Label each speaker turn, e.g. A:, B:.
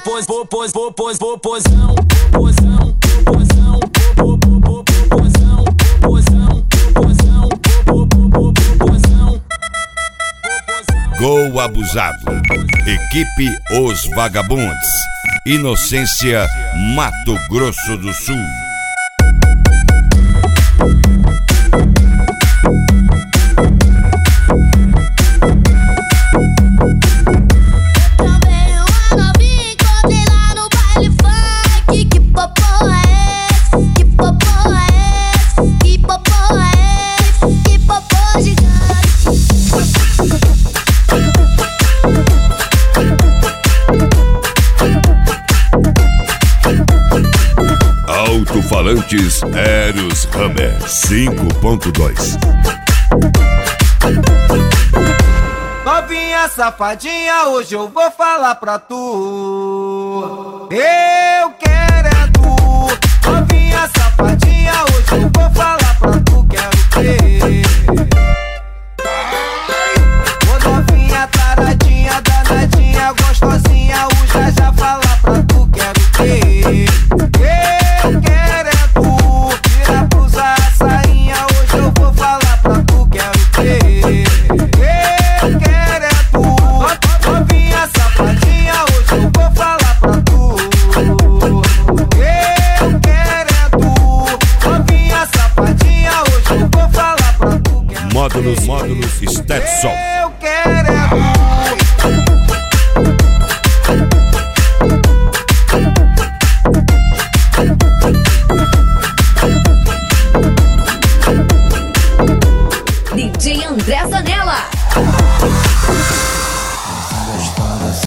A: Gol abusado. Equipe Os Vagabundes. Inocência, Mato Grosso do Sul. Alto-falantes Eros Hammer 5.2.
B: Novinha safadinha, hoje eu vou falar pra tu. Ei!